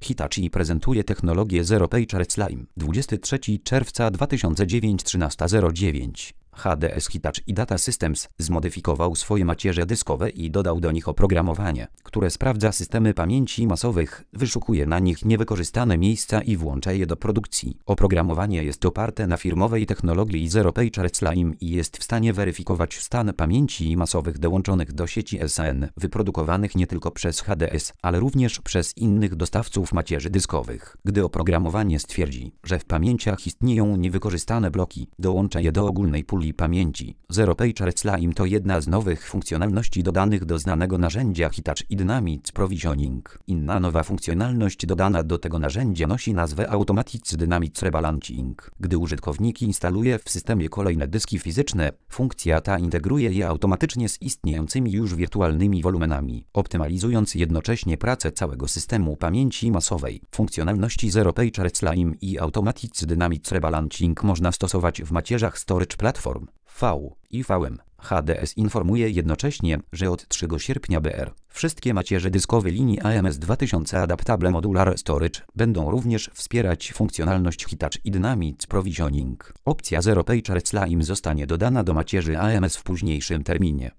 Hitachi prezentuje technologię Zero Page Slime. 23 czerwca 2009 13:09. HDS Hitachi Data Systems zmodyfikował swoje macierze dyskowe i dodał do nich oprogramowanie, które sprawdza systemy pamięci masowych, wyszukuje na nich niewykorzystane miejsca i włącza je do produkcji. Oprogramowanie jest oparte na firmowej technologii Zero Page Slime i jest w stanie weryfikować stan pamięci masowych dołączonych do sieci SAN, wyprodukowanych nie tylko przez HDS, ale również przez innych dostawców macierzy dyskowych. Gdy oprogramowanie stwierdzi, że w pamięciach istnieją niewykorzystane bloki, dołącza je do ogólnej puli pamięci. Zero Page Slime to jedna z nowych funkcjonalności dodanych do znanego narzędzia Hitachi Dynamics Provisioning. Inna nowa funkcjonalność dodana do tego narzędzia nosi nazwę Automatic Dynamics Rebalancing. Gdy użytkownik instaluje w systemie kolejne dyski fizyczne, funkcja ta integruje je automatycznie z istniejącymi już wirtualnymi wolumenami, optymalizując jednocześnie pracę całego systemu pamięci masowej. Funkcjonalności Zero Page Slime i Automatic Dynamics Rebalancing można stosować w macierzach Storage Platform V i VM. HDS informuje jednocześnie, że od 3 sierpnia br. wszystkie macierze dyskowe linii AMS 2000 Adaptable Modular Storage będą również wspierać funkcjonalność Hitachi Dynamics Provisioning. Opcja Zero Page Slime zostanie dodana do macierzy AMS w późniejszym terminie.